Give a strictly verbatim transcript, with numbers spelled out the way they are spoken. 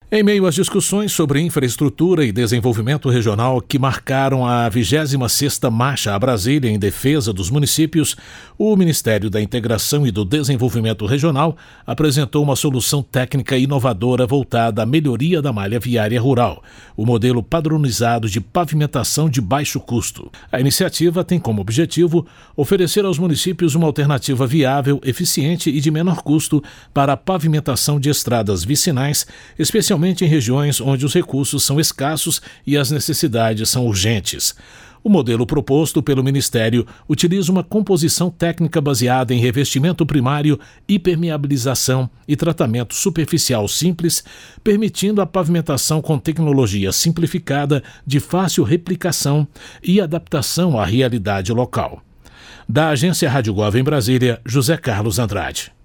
Em meio às discussões sobre infraestrutura e desenvolvimento regional que marcaram a vigésima sexta Marcha a Brasília em defesa dos municípios, o Ministério da Integração e do Desenvolvimento Regional apresentou uma solução técnica inovadora voltada à melhoria da malha viária rural, o modelo padronizado de pavimentação de baixo custo. A iniciativa tem como objetivo oferecer aos municípios uma alternativa viável, eficiente e de menor custo para a pavimentação de estradas vicinais, especialmente em regiões onde os recursos são escassos e as necessidades são urgentes. O modelo proposto pelo Ministério utiliza uma composição técnica baseada em revestimento primário, impermeabilização e tratamento superficial simples, permitindo a pavimentação com tecnologia simplificada, de fácil replicação e adaptação à realidade local. Da Agência Rádio Gov em Brasília, José Carlos Andrade.